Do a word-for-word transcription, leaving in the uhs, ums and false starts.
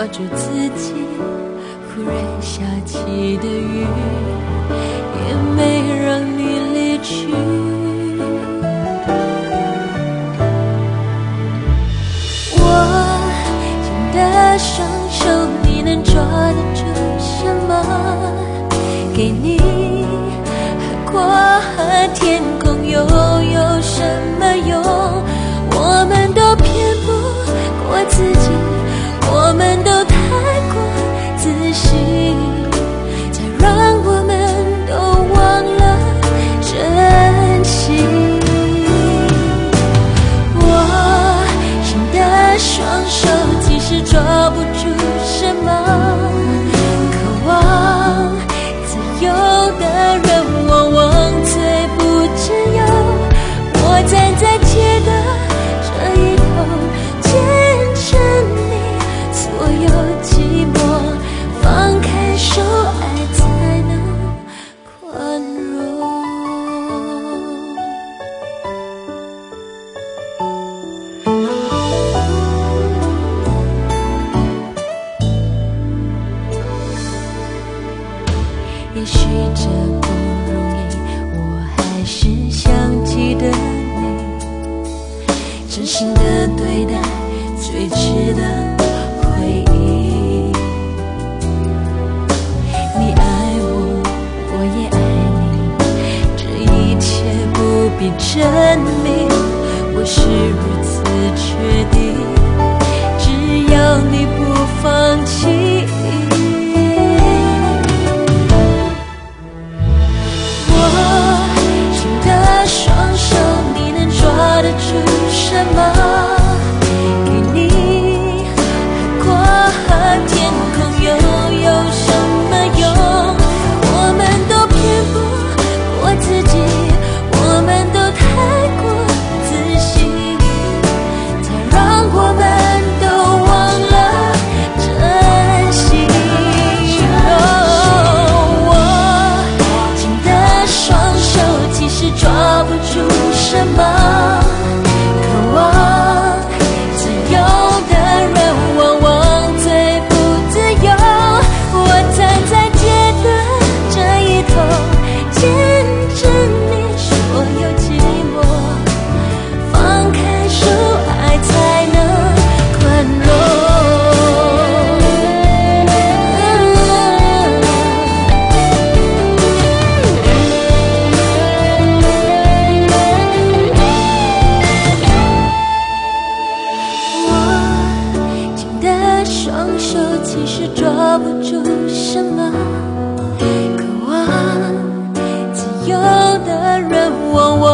住自己，忽然下起的雨也没让你离去。我紧的双手，你能抓得住什么？给你海阔和天空又有什么用？我们都骗不过自己，我们都太过自信，才让我们都忘了珍惜。我伸的双手，其实抓不住什么，渴望自由的人往往最不自由。我站在街的这一头，见证你所有寂寞，放开手，爱才能宽容。也许这不容易，我还是想记得你，真心的对待最迟的回忆。你爱我，我也爱你，这一切不必证明，我是如此确定，只要你不放弃。抓得住什么？给你海阔和天空又有什么用？我们都骗不过自己，我们都太过自信，才让我们都忘了珍惜。哦，我紧的双手，其实抓不住什么。渴望自由的人往往